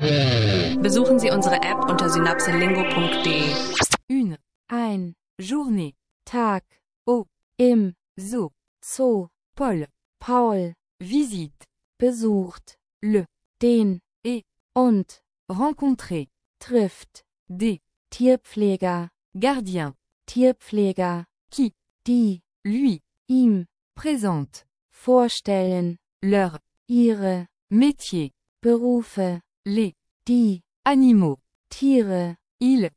Besuchen Sie unsere App unter synapselingo.de. Ein, Journée, Tag, au, im, Zoo, Paul, visite, besucht, le, den, et, und, rencontrer, trifft, des, Tierpfleger, gardien, Tierpfleger, qui, die, lui, ihm, présente, vorstellen, leur, ihre, métier, Berufe, les, die, animaux, Tiere, il,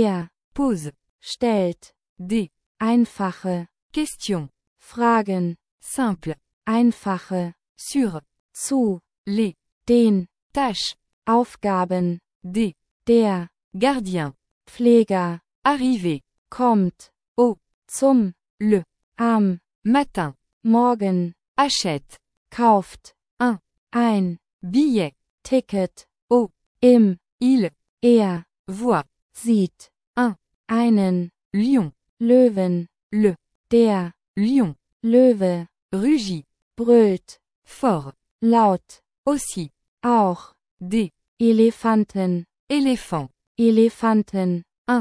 pose, stellt, des, einfache, questions, Fragen, simple, einfache, sur, zu, les, den, tâches, Aufgaben, des, der, gardien, Pfleger, arriver, kommt, au, zum, le, am, matin, morgen, achète, kauft, ein, billet, Ticket, au, im, il, voit, sieht, einen, lion, Löwen, le, der, lion, Löwe, rugit, brüllt, fort, laut, aussi, auch, des, Elefanten, éléphant, Elefanten,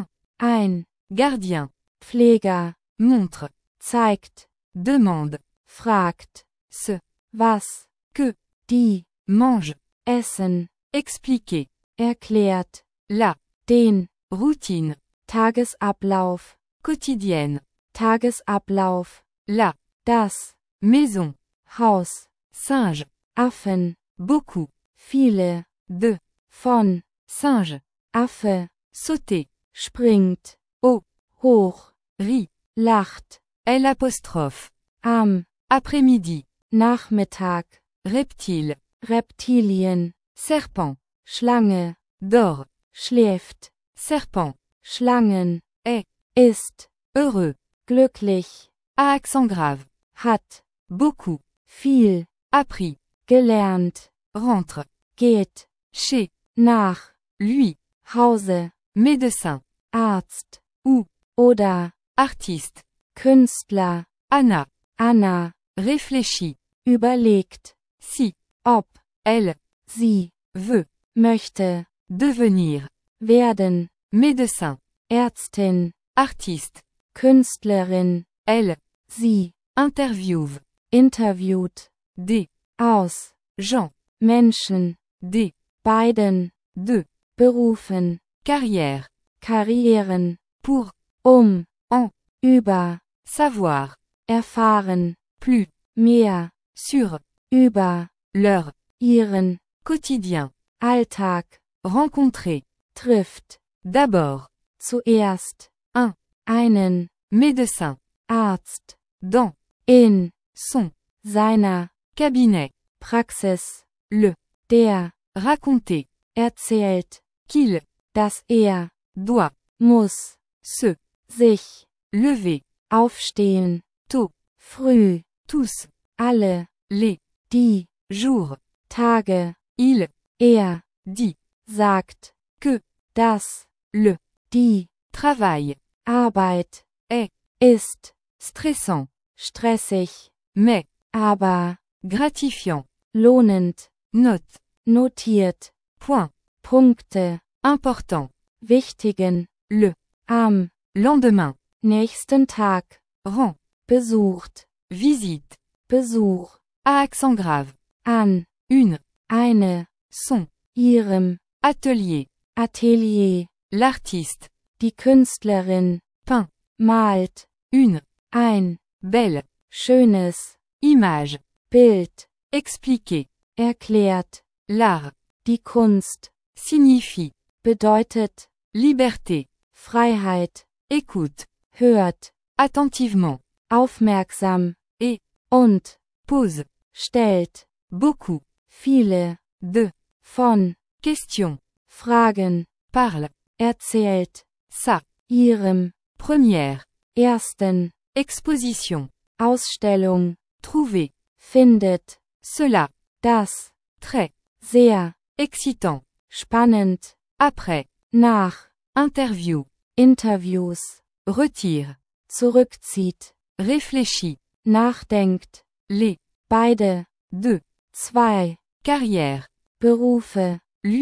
ein, gardien, Pfleger, montre, zeigt, demande, fragt, ce, was, que, die, mange, essen, expliquer, erklärt, la, den, routine, Tagesablauf, quotidienne, Tagesablauf, la, das, maison, Haus, singe, Affen, beaucoup, viele, de, von, singe, Affe, sauter, springt, au, hoch, rit, lacht, l'apostrophe, am, après-midi, Nachmittag, reptile, Reptilien, serpent, Schlange, dort, schläft, serpent, Schlangen, ist, heureux, glücklich, à accent grave, hat, beaucoup, viel, appris, gelernt, rentre, geht, chez, nach, lui, Hause, médecin, Arzt, ou, oder, artiste, Künstler, Anna, réfléchit, überlegt, si, ob, elle, sie, veut, möchte, devenir, werden, médecin, Ärztin, artiste, Künstlerin, elle, sie, interviewe, interviewt, des, aus, Jean, Menschen, des, beiden, de, berufen, carrière, Karrieren, pour, en, über, savoir, erfahren, plus, mehr, sur, über, leur, ihren, quotidien, Alltag, rencontrer, trifft, d'abord, zuerst, einen, médecin, Arzt, dans, in, son, seiner, cabinet, Praxis, le, der, raconter, erzählt, qu'il, dass doit, muss, se, sich, lever, aufstehen, tôt, früh, tous, alle, les, die, jours, Tage, il, dit, sagt, que, das, le, die, travail, Arbeit, ist, stressant, stressig, mais, aber, gratifiant, lohnend, note, notiert, point, Punkte, important, wichtigen, le, am, lendemain, nächsten Tag, rend, besucht, visite, Besuch, à accent grave, an, eine, son, ihrem, atelier, l'artiste, die Künstlerin, peint, malt, ein, belle, schönes, image, Bild, expliquer, erklärt, l'art, die Kunst, signifie, bedeutet, liberté, Freiheit, écoute, hört, attentivement, aufmerksam, und, pose, stellt, beaucoup, viele, de, von, question, Fragen, parle, erzählt, sa, ihrem, première, ersten, exposition, Ausstellung, trouver, findet, cela, das, très, sehr, excitant, spannend, après, nach, interview, Interviews, retire, zurückzieht, réfléchit, nachdenkt, les, beide, deux, zwei, carrière, Berufe, lui,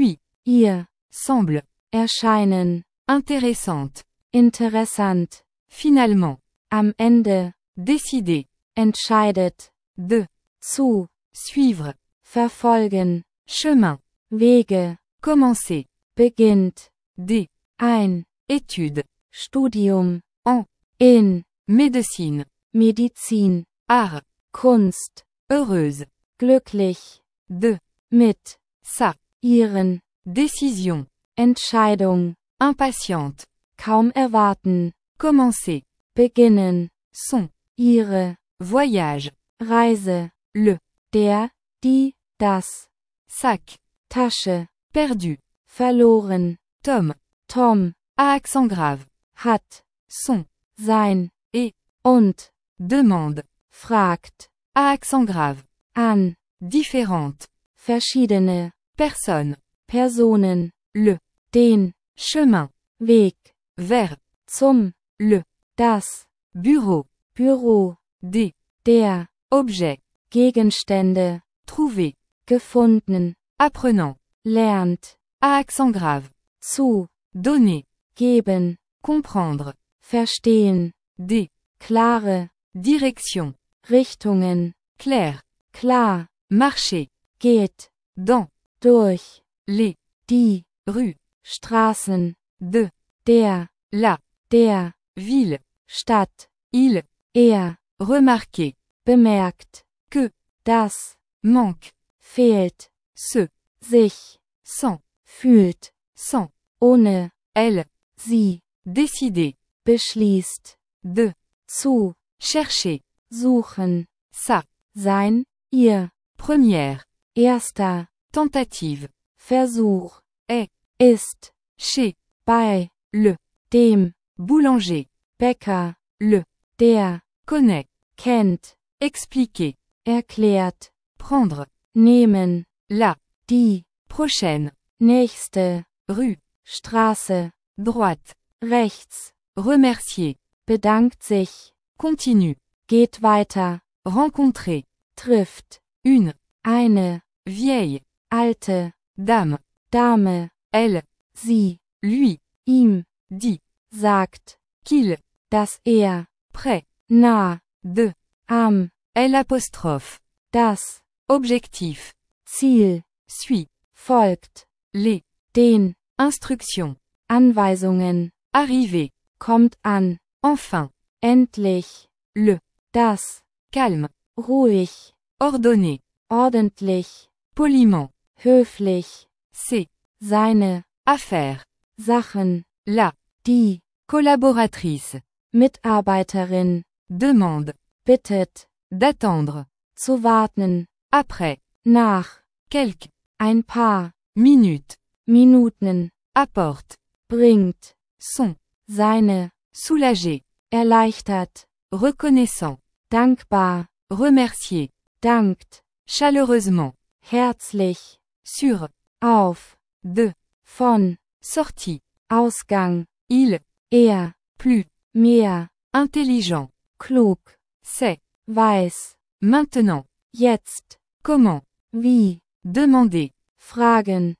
ihr, semble, erscheinen, intéressante, interessant, finalement, am Ende, décider, entscheidet, de, zu, suivre, verfolgen, chemin, Wege, commencer, beginnt, des, ein, études, Studium, en, in, médecine, Medizin, art, Kunst, heureuse, glücklich, de, mit, sa, ihren, décision, Entscheidung, impatiente, kaum erwarten, commencer, beginnen, son, ihre, voyage, Reise, le, der, die, das, sac, Tasche, perdu, verloren, Tom, Tom, à accent grave, hat, son, sein, et, und, demande, fragt, à accent grave, an, différente, verschiedene, personne, Personen, le, den, chemin, Weg, vers, zum, le, das, bureau, Büro, des, der, objet, Gegenstände, trouver, gefunden, apprenant, lernt, à accent grave, zu, donner, geben, comprendre, verstehen, des, klare, direction, Richtungen, clair, klar, marcher, geht, dans, durch, les, die, rues, Straßen, de, der, la, der, ville, Stadt, il, er, remarquer, bemerkt, que, das, manque, fehlt, se, sich, sans, fühlt, sans, ohne, elle, sie, décider, beschließt, de, zu, chercher, suchen, sa, sein, ihr, première, erster, tentative, Versuch, est, ist, chez, bei, le, dem, boulanger, Bäcker, le, der, connaît, kennt, expliquer, erklärt, prendre, nehmen, la, die, prochaine, nächste, rue, Straße, droite, rechts, remercier, bedankt sich, continue, geht weiter, rencontrer, trifft, une, eine, vieille, alte, dame, Dame, elle, sie, lui, ihm, dit, sagt, qu'il, dass er, près, nah, de, am, elle apostrophe, das, objectif, Ziel, suit, folgt, les, den, instructions, Anweisungen, arriver, kommt an, enfin, endlich, le, das, calme, ruhig, ordonner, ordentlich, poliment, höflich, c'est, seine, affaire, Sachen, la, die, collaboratrice, Mitarbeiterin, demande, bittet, d'attendre, zu warten, après, nach, quelques, ein paar, minutes, Minuten, apporte, bringt, son, seine, soulager, erleichtert, reconnaissant, dankbar, remercier, dankt, chaleureusement, herzlich, sur, auf, de, von, sortie, Ausgang, il, er, plus, mehr, intelligent, klug, c'est, weiß, maintenant, jetzt, comment, wie, demander, fragen,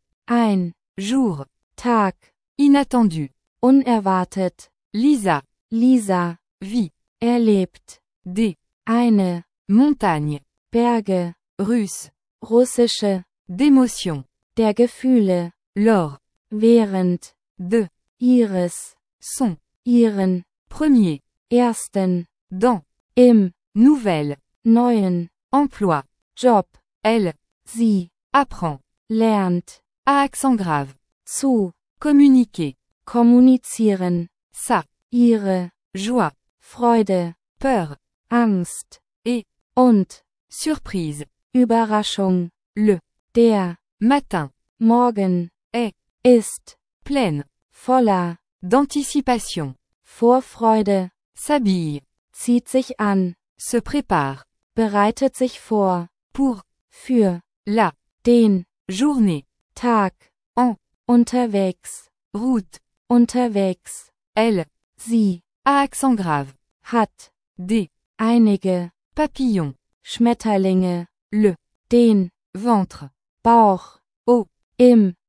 ein, jour, Tag, inattendu, unerwartet, Lisa, Lisa, vie, erlebt, des, eine, montagnes, Berge, russe, russische, d'émotion, der Gefühle, lors, während, de, ihres, son, ihren, premier, ersten, dans, im, nouvelle, neuen, emploi, Job, elle, sie, apprend, lernt, à accent grave, zu, communiquer, kommunizieren, sa, ihre, joie, Freude, peur, Angst, et, und, surprise, Überraschung, le, der, matin, Morgen, est, ist, pleine, voller, d'anticipation, Vorfreude, s'habille, zieht sich an, se prépare, bereitet sich vor, pour, für, la, den, journée, Tag, en, unterwegs, route, unterwegs, elle, sie, à accent grave, hat, des, einige, papillons, Schmetterlinge, le, den, ventre, Bauch, au, im,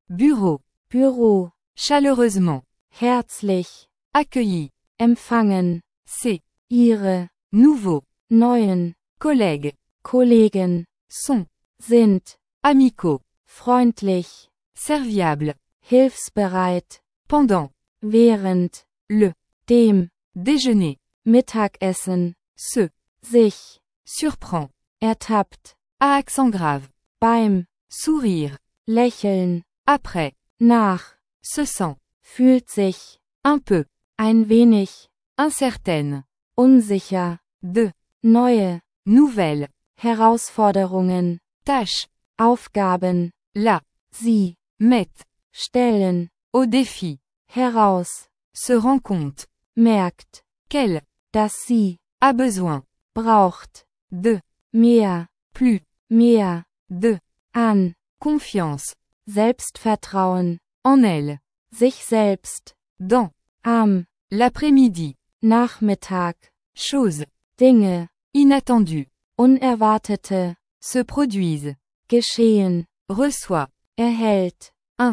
Bureau. Büro, Chaleureusement. herzlich, Accueilli. empfangen, C'est. ihre, Nouveau. neuen, Collègue. Kollegen, Sont. sind, Amicaux. freundlich, Serviable. hilfsbereit, Pendant. während, Le. dem, Déjeuner. Mittagessen, Se. sich, Surprend. ertappt, À accent grave. beim, Sourire. lächeln, Après. nach, Se sent. fühlt sich, Un peu. ein wenig, Incertaine. unsicher, De. neue, Nouvelle. Herausforderungen, Tâche. Aufgaben, Là. sie, Met. stellen, Au défi. heraus, Se rend compte. merkt, Qu'elle. dass sie, A besoin. braucht, De. mehr, Plus. mehr, De. an, Confiance. Selbstvertrauen, En elle. sich selbst, Dans. am, L'après-midi. Nachmittag, Chose. Dinge, Inattendu. unerwartete, Se produisent. geschehen, Reçoit. erhält,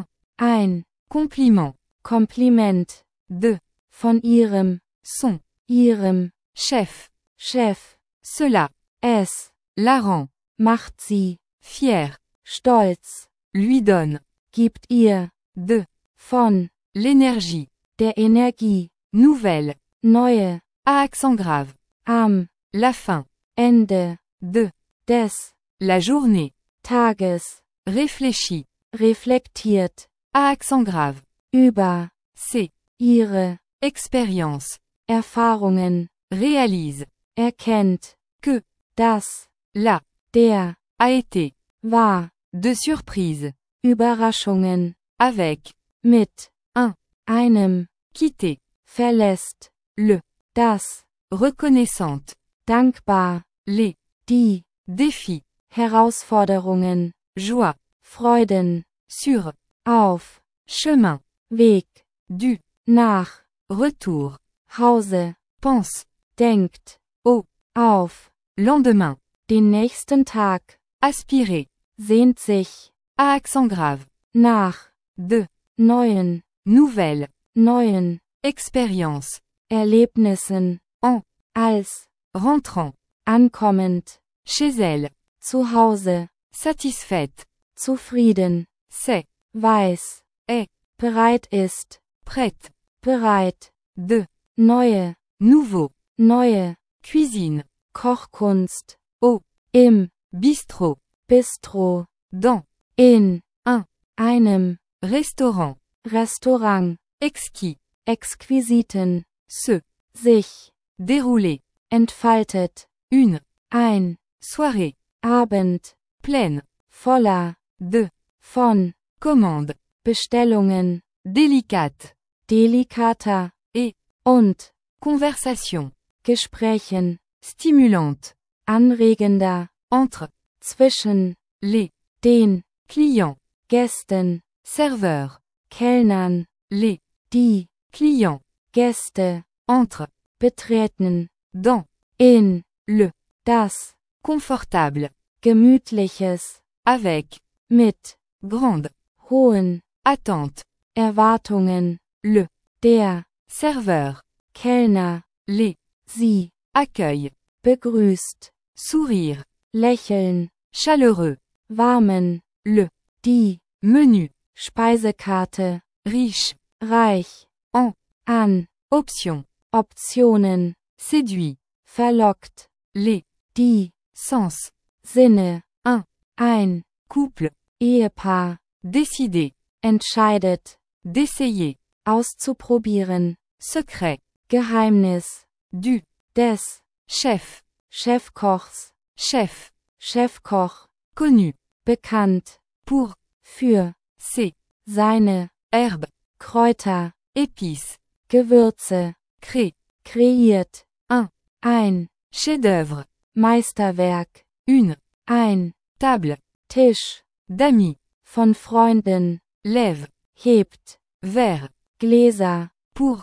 ein, Compliment. Kompliment, De. von ihrem, Son. ihrem, Chef. Chef, Cela. es, La rend. macht sie, Fier. stolz, Lui donne. gibt ihr, De. von, L'énergie. der Energie, Nouvelle. neue, À accent grave. am, La fin. Ende, De. des, La journée. Tages, Réfléchi. reflektiert, À accent grave. über, C'est. ihre, Expérience. Erfahrungen, Réalise. erkennt, Que. das, La. der, A été. war, De surprise. Überraschungen, Avec. mit, Un. einem, Quitter. verlässt, Le. das, Reconnaissante. dankbar, Les. die, Défis. Herausforderungen, Joie. Freuden, Sur. auf, Chemin. Weg, Du. nach, Retour. Hause, Pense. denkt, Au. auf, Lendemain. den nächsten Tag, Aspirer. sehnt sich, À accent grave. nach, De. neuen, Nouvelle. neuen, Expérience. Erlebnissen, En. als, Rentrant. ankommend, Chez elle. zu Hause, Satisfaite. zufrieden, C'est. weiß, Est. bereit ist, Prête. bereit, De. neue, Nouveau. neue, Cuisine. Kochkunst, Au. im, Bistrot. Bistro, Dans. in, Un. einem, Restaurant. Restaurant, Exquis. exquisiten, Se. sich, Dérouler. entfaltet, Une. ein, Soirée. Abend, Pleine. voller, De. von, Commande. Bestellungen, Délicate. delikater, Et. und, Conversation. Gesprächen, Stimulante. anregender, Entre. zwischen, Les. den, Clients. Gästen, Serveurs. Kellnern, Les. die, Clients. Gäste, Entre. betreten, Dans. in, Le. das, Confortable. gemütliches, Avec. mit, Grande. hohen, Attente. Erwartungen, Le. der, Serveur. Kellner, Les. sie, Accueil. begrüßt, Sourire. lächeln, Chaleureux. warmen, Le. die, Menu. Speisekarte, Riche. reich, En. an, Option. Optionen, Séduit. verlockt, Les. die, Sens. Sinne, Un. ein, Couple. Ehepaar, Décider. entscheidet, D'essayer. auszuprobieren, Secret. Geheimnis, Du. des, Chef. Chefkochs, Chef. Chefkoch, Connu. bekannt, Pour. für, C'est. seine, Herbe. Kräuter, Épices. Gewürze, Crée. kreiert, Un. ein, Chef-d'œuvre. Meisterwerk, Une. ein, Table. Tisch, D'amis. von Freunden, Lève. hebt, Verre. Gläser, Pour.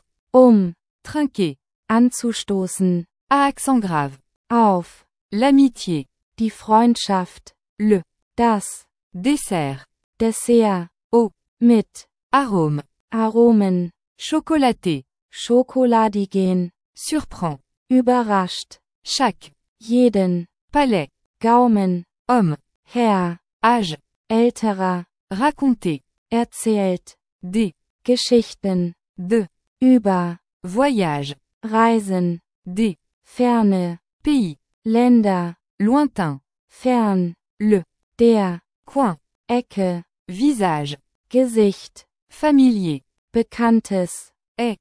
Trinquer. anzustoßen, À accent grave. auf, L'amitié. die Freundschaft, Le. das, Dessert. Dessert, Au. mit, arôme, Aromen, chocolaté, schokoladigen, surprend, überrascht, chaque, jeden, palais, Gaumen, homme, Herr, âge, älterer, raconter, erzählt, des, Geschichten, de, über, voyage, Reisen, des, Ferne, pays, Länder, lointain, fern, le, der, coin, Ecke, visage, Gesicht, familier, Bekanntes,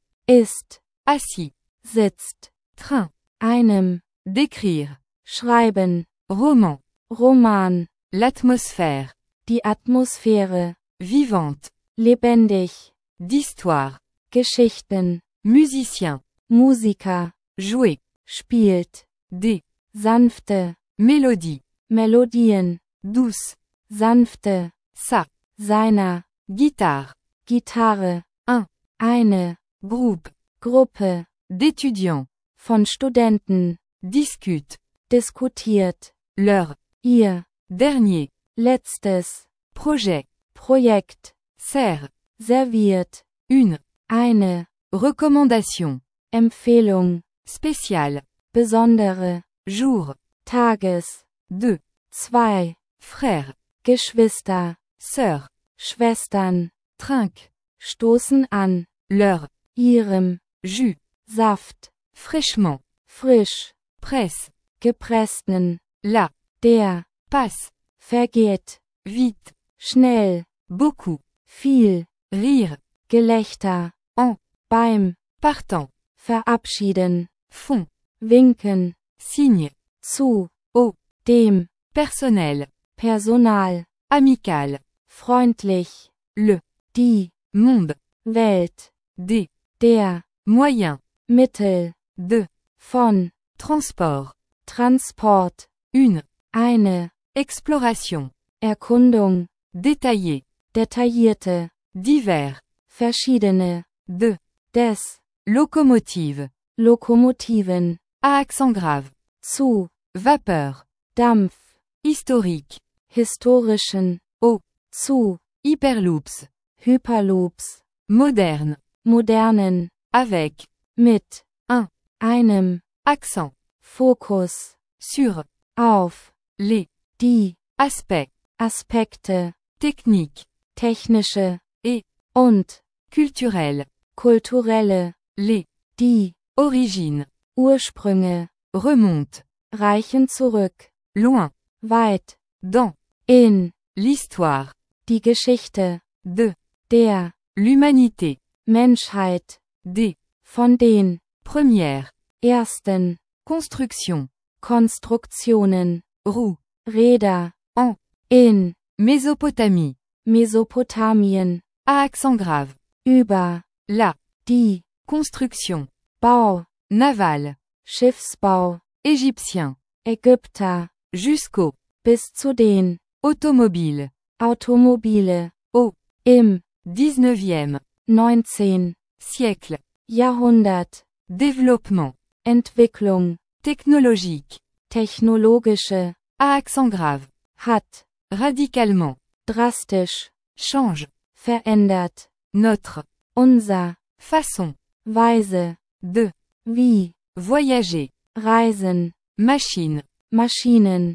ist, assis, sitzt, train, einem, décrire, schreiben, roman, Roman, l'atmosphère, die Atmosphäre, vivante, lebendig, d'histoire, Geschichten, musicien, Musiker, jouer, spielt, des, sanfte, mélodie, Melodien, douce, sanfte, sa, seiner, guitare, Gitarre, un, eine, groupe, Gruppe, d'étudiants, von Studenten, discute, diskutiert, leur, ihr, dernier, letztes, projet, Projekt, sert, serviert, une, eine, recommandation, Empfehlung, spéciale, besondere, jour, Tages, deux, zwei, frères, Geschwister, sœurs, Schwestern, trinquent, stoßen an, leur, ihrem, jus, Saft, fraîchement, frisch, presse, gepressten, la, der, passe, vergeht, vite, schnell, beaucoup, viel, rire, Gelächter, en, beim, partant, verabschieden, fond, winken, signe, zu, au, dem, personnel, Personal, amical, freundlich, le, die, monde, Welt, des, der, moyens, Mittel, de, von, transport, Transport, une, eine, exploration, Erkundung, détaillée, detaillierte, divers, verschiedene, de, des, locomotive, Lokomotiven, à accent grave, zu, vapeur, Dampf, historique, historischen, au, zu, hyperloops, Hyperloops, moderne, modernen, avec, mit, un, einem, accent, Fokus, sur, auf, les, die, aspects, Aspekte, techniques, technische, et, und, culturels, kulturelle, les, die, origines, Ursprünge, remontent, reichen zurück, loin, weit, dans, in, l'histoire, die Geschichte, de, der, l'humanité, Menschheit, des, von den, premières, ersten, constructions, Konstruktionen, roues, Räder, en, in, Mésopotamie, Mesopotamien, à accent grave, über, la, die, construction, Bau, navale, Schiffsbau, égyptien, Ägypter, jusqu'au, bis zu den, automobile, Automobile, au, im, 19e, 19. siècle, Jahrhundert, développement, Entwicklung, technologique, technologische, à accent grave, hat, radicalement, drastisch, change, verändert, notre, unser, façon, Weise, de, wie, voyager, reisen, machine, Maschinen,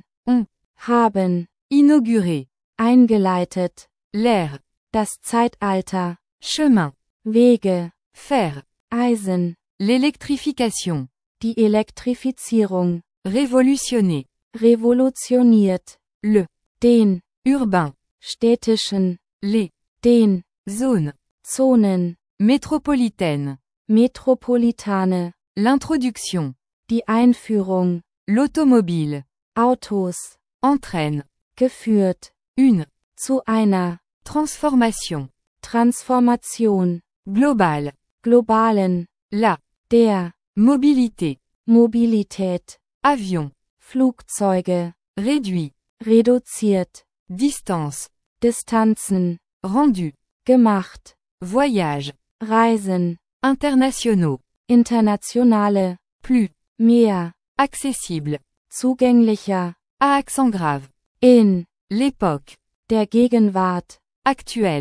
haben, inaugurer, eingeleitet, l'ère, das Zeitalter, chemin, Wege, fer, Eisen, l'électrification, die Elektrifizierung, révolutionner, revolutioniert, le, den, urbain, städtischen, les, den, zones, Zonen, métropolitaines, Metropolitane, l'introduction, die Einführung, l'automobile, Autos, entraîne, geführt, une, zu einer, transformation, Transformation, globale, globalen, la, der, mobilité, Mobilität, avion, Flugzeuge, réduit, reduziert, distance, Distanzen, rendu, gemacht, voyage, Reisen, internationaux, internationale, plus, mehr, accessible, zugänglicher, à accent grave, in, l'époque, der Gegenwart, actuelle,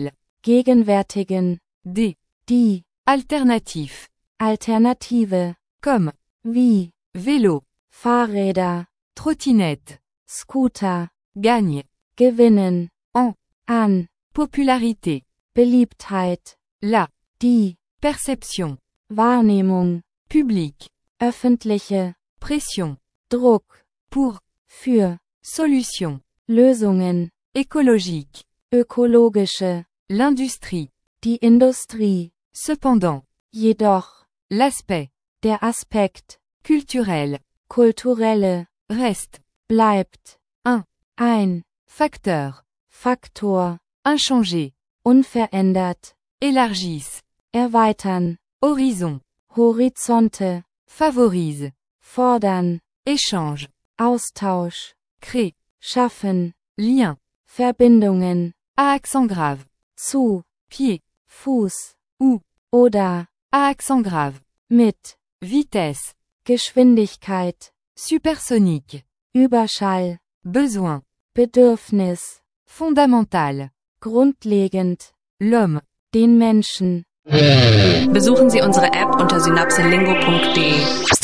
gegenwärtigen, des, die, alternatif, Alternative, comme, wie, vélo, Fahrräder, trottinette, Scooter, gagne, gewinnen, en, an, popularité, Beliebtheit, la, die, perception, Wahrnehmung, public, öffentliche, pression, Druck, pour, für, solution, Lösungen, écologique, ökologische, l'industrie, die Industrie, cependant, jedoch, l'aspect, der Aspekt, culturel, kulturelle, reste, bleibt, un, ein, facteur, Faktor, inchangé, unverändert, élargisse, erweitern, horizon, Horizonte, favorise, fordern, échange, Austausch, crée, schaffen, lien, Verbindungen, à accent grave, zu, pied, Fuß, ou, oder, à accent grave, mit, vitesse, Geschwindigkeit, supersonique, Überschall, besoin, Bedürfnis, fondamental, grundlegend, l'homme. den Menschen. Besuchen Sie unsere App unter synapselingo.de.